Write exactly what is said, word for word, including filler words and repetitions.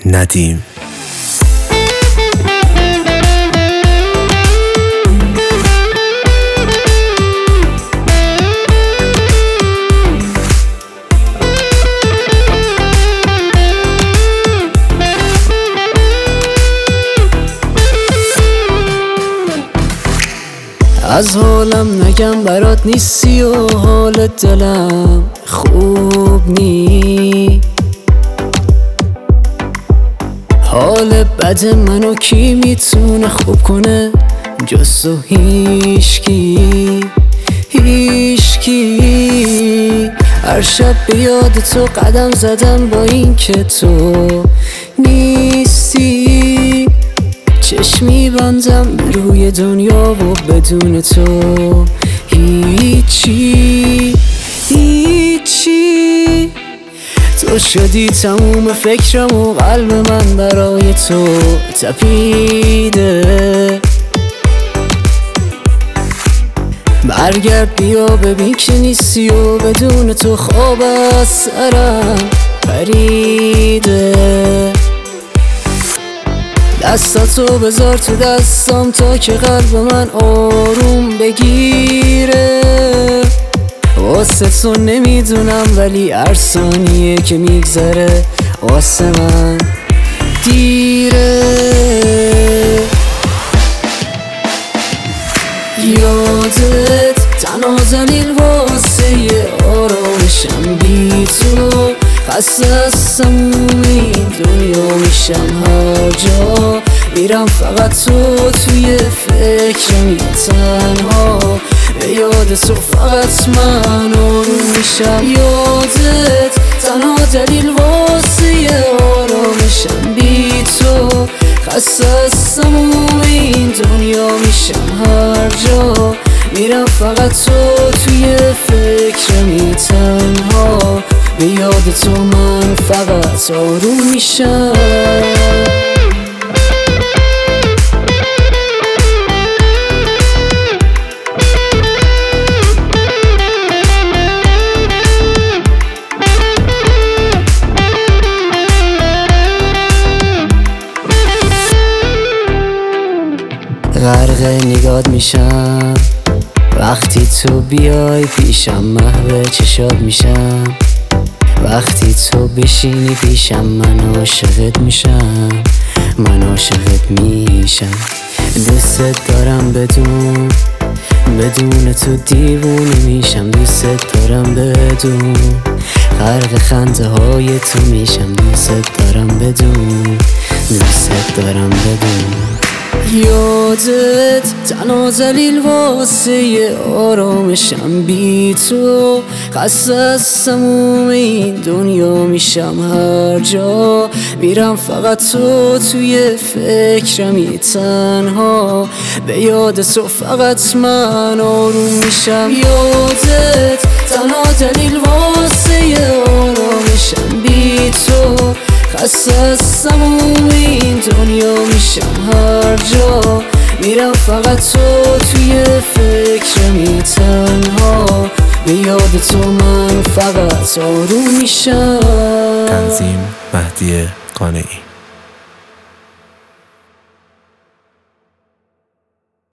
ندیم. از حالم نگم برات نیستی و حال دلم خوب نی. حال بد منو کی میتونه خوب کنه جز تو؟ هیشکی هیشکی. هر شب به یاد تو قدم زدم با این که تو نیستی. چشمی بندم روی دنیا و بدون تو هیچی هیچی. تو شدی تموم فکرم و قلب من برای تو تپیده. برگرد بیا ببین که نیستی و بدون تو خواب از سرم پریده. دستاتو بذار تو دستم تا که قلب من آروم بگیره. واسه تو نمیدونم ولی هر ثانیه که میگذره واسه من دیره. یادت تنها دلیل واسه یه آرامشم بی تو. خسته از تموم این دنیا میشم هر جا میرم فقط تو توی فکرم یه تنها. به یاد تو فقط من آروم میشم. یادت تنها دلیل واسه یه آرامشم بی تو. خسته از تموم این دنیا میشم هر جا میرم فقط تو توی فکرم یه تنها. به یاد تو من فقط آروم میشم. غرق نگات میشم وقتی تو بیای پیشم. محو چشات میشم وقتی تو بشینی پیشم. من عاشقت میشم من عاشقت میشم. دوست دارم بدون بدون تو دیوونه میشم. دوست دارم بدون غرق خنده های تو میشم. دوست دارم بدون دوست دارم بدون. یادت تنها دلیل واسه یه آرامشم بی تو. خسته از تموم این دنیا میشم هر جا میرم فقط تو توی فکرم یه تنها. به یاد تو فقط من آروم میشم. یادت تنها دلیل واسه یه آرامشم بی تو. خسته از تموم این دنیا میشم هر جا میرم فقط تو توی فکرم یه تنها. به یاد تو من فقط آروم میشم. تنظیم مهدی قانعی.